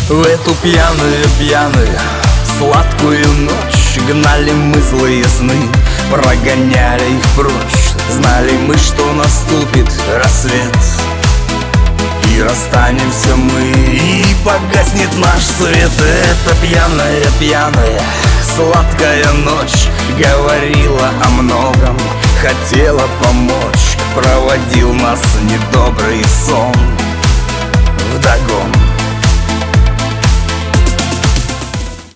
В эту пьяную, сладкую ночь гнали мы злые сны, прогоняли их прочь. Знали мы, что наступит рассвет, и расстанемся мы, и погаснет наш свет. Эта пьяная, сладкая ночь говорила о многом, хотела помочь. Проводил нас недобрый сон вдогон.